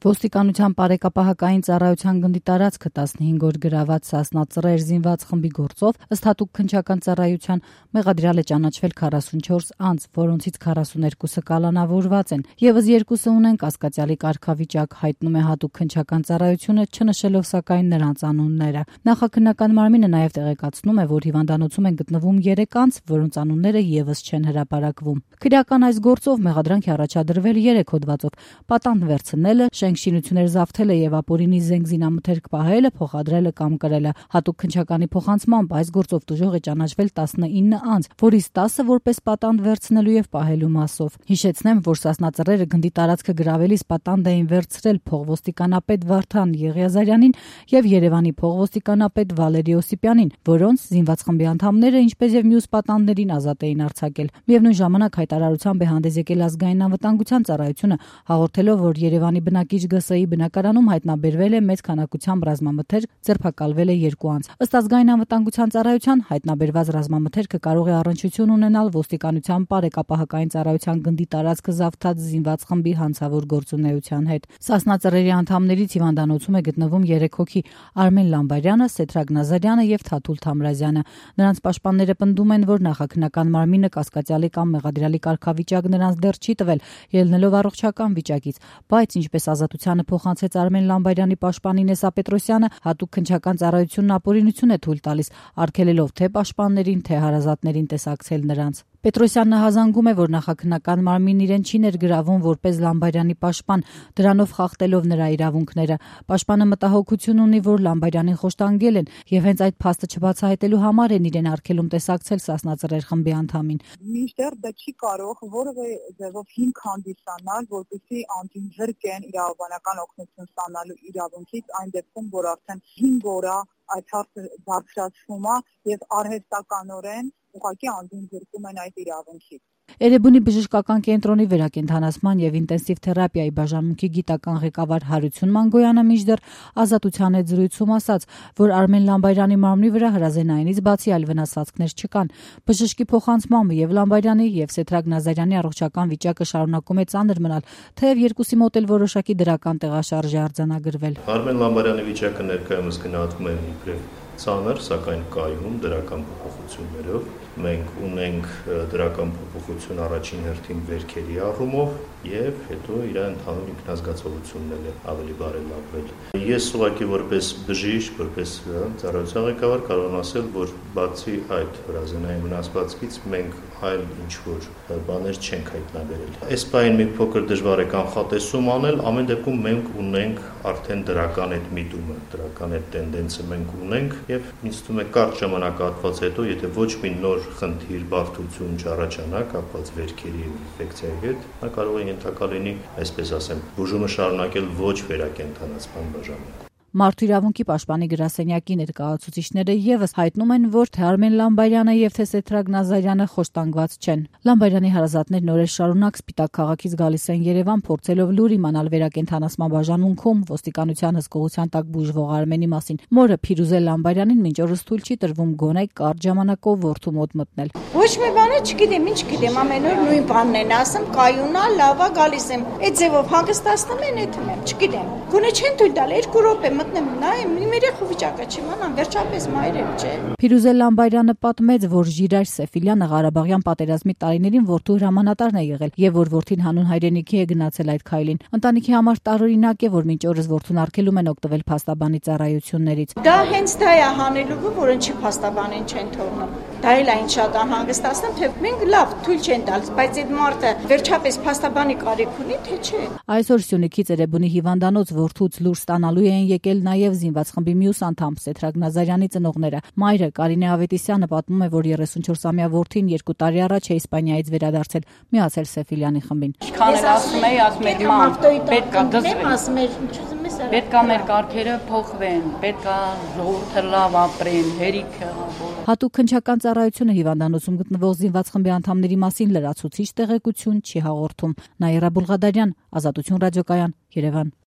Ոստիկանության բարեկապահական ծառայության գնդի տարածքը 15 օր գրաված Սասնա ծռեր զինված խմբի գործով ըստ հատուկ քննչական ծառայության մեղադրյալ է ճանաչվել 44 անձ, որոնցից 42-ը կալանավորված են, եւս 2-ը ունեն կասկածյալի կարգավիճակ, հայտնում է հատուկ քննչական ծառայությունը, չնշելով սակայն նրանց անունները։ Նախաքննական մարմինը նաեւ տեղեկացնում է, որ հիվանդանոցում են գտնվում 3 անձ, որոնց անունները եւս չեն հրապարակվում։ Քրեական այս գործով մեղադրանք է առաջադրվել 3 հոդվածով՝ պատանդ վերցնելը, շինություններ զավթելը եւ ապօրինի զենք զինամթերք պահելը, փոխադրելը կամ կրելը։ Հատուկ քննչականի փոխանցմամբ այս գործով տուժող է ճանաչվել 19 անձ, որից 10-ը որպես պատանդ վերցնելու եւ պահելու մասով։ Հիշեցնեմ, որ Սասնա ծռերը գնդի տարածքը գրավելիս պատանդ էին վերցրել փողոստիկանապետ Վարդան Եղիազարյանին եւ Երևանի փողոստիկանապետ Վալերի Օսիպյանին, որոնց զինված խմբի անդամները, ինչպես եւ մյուս պատանդներին ազատ էին արձակել։ Միևնույն ժամանակ հայտարարությամբ է հանդես եկել ազգային անվտանգության ծառայությունը, հաղորդելով, որ Երևանի բնակիչ ԳՍ-ի բնակարանում հայտնաբերվել է մեծ քանակությամբ ռազմամթերք, ձերբակալվել է 2 անձ։ Ըստ ազգային անվտանգության ծառայության հայտնաբերված ռազմամթերքը կարող է առնչություն ունենալ ոստիկանության բարեկապահական ծառայության գնդի տարածքը զավթած զինված խմբի հանցավոր գործունեության հետ։ Սասնա ծռերի անդամներից հիվանդանոցում է գտնվում 3 հոգի՝ Արմեն Լամբարյանը, Սեթրակ Նազարյանը եւ Թաթուլ Թամրազյանը։ Նրանց պաշտպանները պնդում են, որ նախաքննական մարմինը կասկածյալի կամ մեղադրյալի կարգավիճակ նրանց դեռ չի տվել, ելնելով առողջական վիճակից, բայց ինչպես ազատությանը փոխանցեց Արմեն Լամբարյանի պաշտպան Ինեսա Պետրոսյանը, հատուկ քննչական ծառայությունն ապօրինություն է թույլ տալիս, արգելելով թե պաշտպաններին, թե հարազատներին տեսակցել նրանց։ Պետրոսյանն հազանգում է, որ նախաքննական մարմինն իրեն չի ներգրավում որպես Լամբարյանի պաշտպան, դրանով խախտելով նրա իրավունքները։ Պաշտպանը մտահոգություն ունի, որ Լամբարյանին խոշտանգել են եւ հենց այդ փաստը չբացահայտելու համար են իրեն արգելում տեսակցել Սասնա ծռեր խմբի անդամին։ Մինչդեռ դա չի կարող որևէ ձևով հիմք հանդիսանալ, որպեսզի անդին զրկեն իրավաբանական օգնություն ստանալու իրավունքից, այն դեպքում, որ արդեն 5 օր այդ հարցը բարձրացվում է եւ արհեստականորեն ուղղակի անդին զրկում են այդ իրավունքից։ Էրեբունի բժշկական կենտրոնի վերակենդանացման եւ ինտենսիվ թերապիայի բաժանմունքի գիտական ղեկավար Հարություն Մանգոյանը մինչդեռ ազատության հետ զրույցում ասաց, որ Արմեն Լամբարյանի մարմնի վրա հրազենայինից բացի այլ վնասվածքներ չկան։ Բժշկի փոխանցմամբ եւ Լամբարյանի եւ Սեթրակ Նազարյանի առողջական վիճակը շարունակում է ծանր մնալ, թեև երկուսի մոտ էլ որոշակի դրական տեղաշարժ է արձանագրվել։ Արմեն Լամբարյանի վիճակը ներկայումս գնահատվում է իբրև ծանր, սակայն կայուն դրական փոփոխություններով։ Մենք ունենք դրական փոփոխություն առաջին հերթին վերքերի առումով եւ հետո իր ընդհանուր ինքնազգացողությունն է ավելի բարելավվել։ Ես ուղղակի որպես բժիշկ, որպես ծառայության ղեկավար կարող եմ ասել, որ բացի այդ հրազենային վնասվածքից մենք այլ ինչ-որ բաներ չենք հայտնաբերել։ Այս պահին մի փոքր դժվար է կանխատեսում անել, ամեն դեպքում մենք ունենք արդեն դրական այդ միտումը, դրական այդ տենդենսը մենք ունենք եւ ինձ թվում է կարճ ժամանակահատված հետո, եթե ոչ մի նոր խնդիր, բարդություն չառաջանա կապված վերքերի ինֆեկցիայի հետ, նա կարող է ենթակա լինի, այսպես ասեմ, բուժումը շարունակել ոչ վերակենդանացման բաժանմունքում։ Մարդու իրավունքի պաշտպանի գրասենյակի ներկայացուցիչները եւս հայտնում են, որ թե Արմեն Լամբարյանը եւ թե Սեթրակ Նազարյանը խոշտանգված չեն։ Լամբարյանի հարազատներն օրեր շարունակ Սպիտակ քաղաքից գալիս են Երևան, փորձելով լուր իմանալ վերակենդանացման բաժանմունքում ոստիկանության հսկողության տակ բուժվող Արմենի մասին։ Մորը Փիրուզել Լամբարյանին մինչ օրս թույլ չի տրվում գոնե կարճ ժամանակով որդու մոտ մտնել։ Ոչ մի բանը չգիտեմ, ինչ գիտեմ, ամեն օր նույն բանն են ասում, կայունա, լավա, գալիս եմ։ Այդ ձևով հանգստացնում են, էթում եմ, չգիտեմ։ Գոնե չեն թույլ տալ 2 րոպե մտնեմ, նայեմ, իմ երեխու վիճակը չիմանամ, վերջապես մայրեմ, չէ։ Փիրուզել Լամբարյանը պատմեց, որ Ժիրայր Սեֆիլյանը Ղարաբաղյան պատերազմի տարիներին որդու հրամանատարն է եղել եւ որ որդին հանուն հայրենիքի է գնացել այդ քայլին։ Ընտանիքի համար տարօրինակ է, որ մինչ օրս որդուն արգելում են օգտվել փաստաբանի ծառայություններից։ Դա հենց դա է հանելուկը, որ ինչի փաստաբանին չեն թողնում։ Դա էլ այն շատ անհանգստացնում, թե մենք լավ թույլ չեն տալիս, բայց այդ մարդը վերջապես փաստաբանի կարիք ունի, թե չէ։ Այսօր Սյունիքից Էրեբունի հիվանդանոց որդուց լուր ստանալու են եկել նաև զինված խմբի մյուս անդամ Սեթրակ Նազարյանի ծնողները։ Մայրը Կարինե Ավետիսյանը պատմում է, որ 34-ամյա որդին 2 տարի առաջ է Իսպանիայից վերադարձել, միացել Սեֆիլյանի խմբին։ Քան էլ ասում էի, ասում եմ մամ, պետք է դզվեն։ Պետք է մեր կարգերը փոխվեն, պետք է ժողովուրդը լավ ապրեն, հերիքը։ Հատուկ քննչական ծառայությունը հիվանդանոցում գտնվող զինված խմբի անդամների մասին լրացուցիչ տեղեկություն չի հաղորդում։ Նաիրա Բուլղադարյան, Ազատություն ռադիոկայան, Երևան։